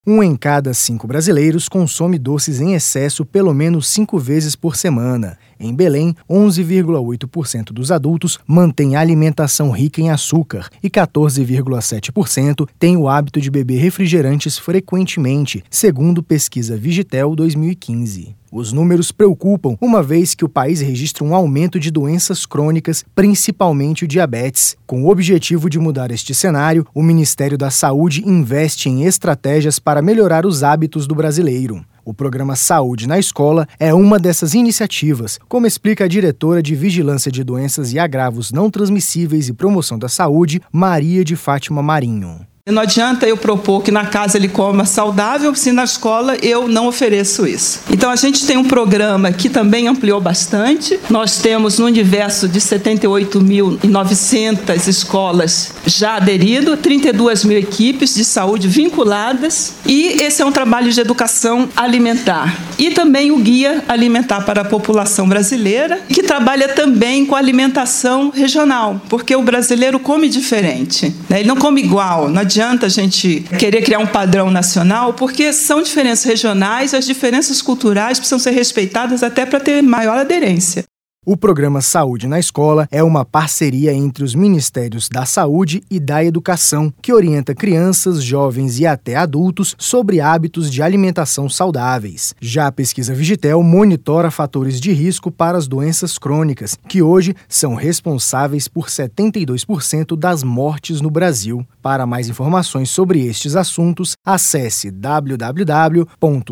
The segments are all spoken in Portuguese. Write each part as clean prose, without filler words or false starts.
1 em cada 5 brasileiros consome doces em excesso pelo menos 5 vezes por semana. Em Belém, 11,8% dos adultos mantém alimentação rica em açúcar e 14,7% tem o hábito de beber refrigerantes frequentemente, segundo pesquisa Vigitel 2015. Os números preocupam, uma vez que o país registra um aumento de doenças crônicas, principalmente o diabetes. Com o objetivo de mudar este cenário, o Ministério da Saúde investe em estratégias para melhorar os hábitos do brasileiro. O programa Saúde na Escola é uma dessas iniciativas, como explica a diretora de Vigilância de Doenças e Agravos Não Transmissíveis e Promoção da Saúde, Maria de Fátima Marinho. Não adianta eu propor que na casa ele coma saudável, se na escola eu não ofereço isso. Então, a gente tem um programa que também ampliou bastante. Nós temos no universo de 78.900 escolas já aderido, 32 mil equipes de saúde vinculadas. E esse é um trabalho de educação alimentar. E também o Guia Alimentar para a População Brasileira, que trabalha também com alimentação regional, porque o brasileiro come diferente, né? Ele não come igual, não adianta a gente querer criar um padrão nacional, porque são diferenças regionais, as diferenças culturais precisam ser respeitadas até para ter maior aderência. O programa Saúde na Escola é uma parceria entre os Ministérios da Saúde e da Educação, que orienta crianças, jovens e até adultos sobre hábitos de alimentação saudáveis. Já a pesquisa Vigitel monitora fatores de risco para as doenças crônicas, que hoje são responsáveis por 72% das mortes no Brasil. Para mais informações sobre estes assuntos, acesse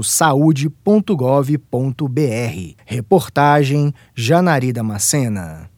www.saude.gov.br. Reportagem Janari Damascena.